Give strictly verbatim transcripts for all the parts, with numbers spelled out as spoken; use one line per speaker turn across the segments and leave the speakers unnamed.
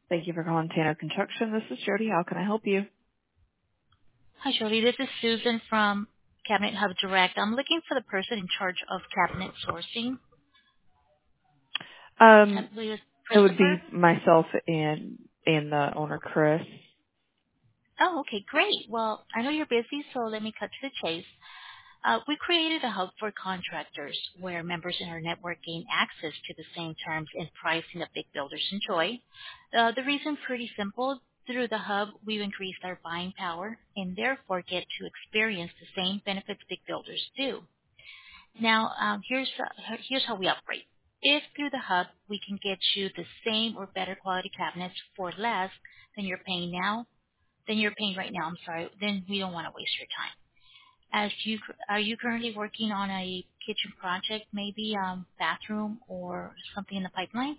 Thank you for calling Tanner Construction. This is Jody. How can I help you?
Hi, Jody. This is Susan from Cabinet Hub Direct. I'm looking for the person in charge of cabinet sourcing. I
Um,
believe it's
it would
Christopher.
be myself and and the owner, Chris.
Oh, okay, great. Well, I know you're busy, so let me cut to the chase. Uh, we created a hub for contractors where members in our network gain access to the same terms and pricing that big builders enjoy. Uh, the reason pretty simple. Through the hub, we've increased our buying power and therefore get to experience the same benefits big builders do. Now, um, here's uh, here's how we operate. If through the hub we can get you the same or better quality cabinets for less than you're paying now, than you're paying right now, I'm sorry, then we don't want to waste your time. As you are you currently working on a kitchen project, maybe um, bathroom or something in the pipeline?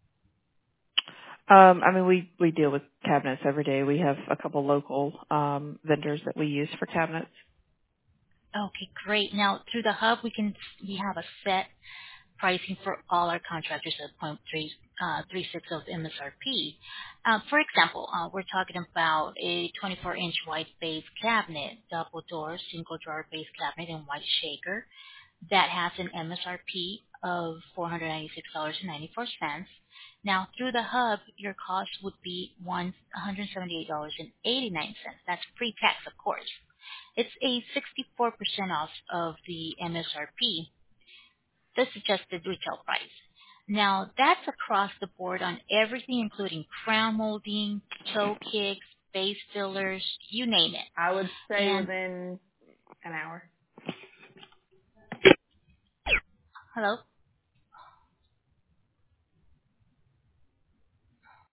Um, I mean, we we deal with cabinets every day. We have a couple local um, vendors that we use for cabinets.
Okay, great. Now through the hub we can we have a set pricing for all our contractors at zero point three uh, three six of M S R P. Uh, for example, uh, we're talking about a twenty-four inch white base cabinet, double door, single drawer base cabinet in white shaker that has an M S R P of four hundred ninety-six dollars and ninety-four cents. Now, through the hub, your cost would be one hundred seventy-eight dollars and eighty-nine cents. That's pre-tax, of course. It's a sixty-four percent off of the M S R P, the suggested retail price. Now, that's across the board on everything, including crown molding, toe kicks, base fillers, you name it.
I would say
And,
within an hour.
hello?